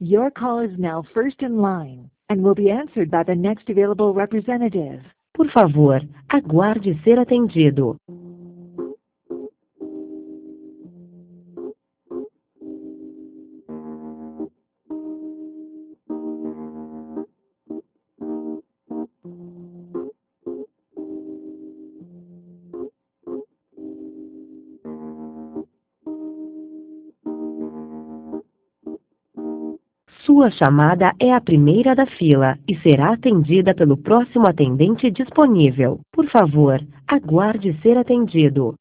Your call is now first in line and will be answered by the next available representative. Por favor, aguarde ser atendido. Sua chamada é a primeira da fila e será atendida pelo próximo atendente disponível. Por favor, aguarde ser atendido.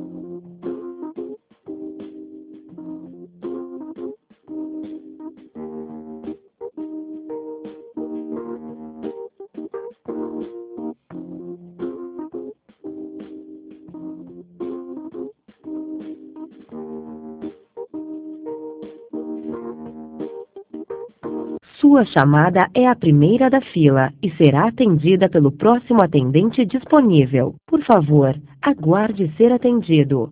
Sua chamada é a primeira da fila e será atendida pelo próximo atendente disponível. Por favor, aguarde ser atendido.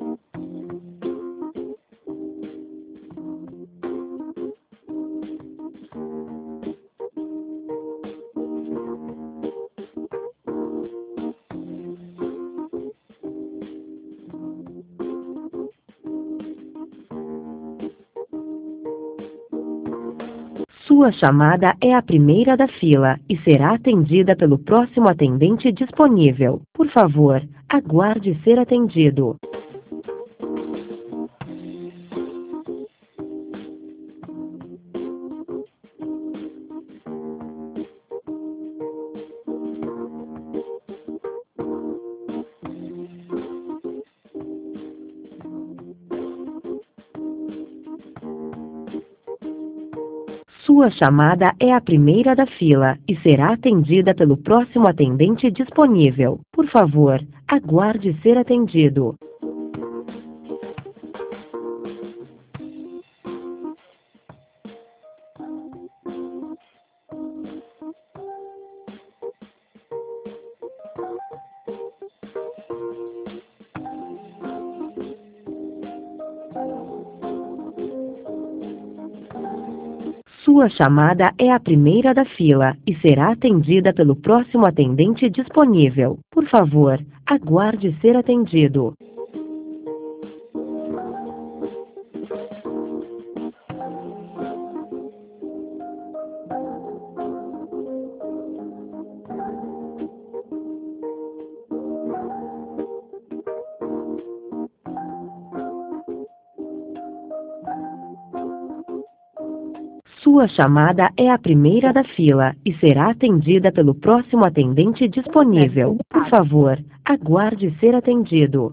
Sua chamada é a primeira da fila e será atendida pelo próximo atendente disponível. Por favor, aguarde ser atendido. Sua chamada é a primeira da fila e será atendida pelo próximo atendente disponível. Por favor, aguarde ser atendido. Sua chamada é a primeira da fila e será atendida pelo próximo atendente disponível. Por favor, aguarde ser atendido. Sua chamada é a primeira da fila e será atendida pelo próximo atendente disponível. Por favor, aguarde ser atendido.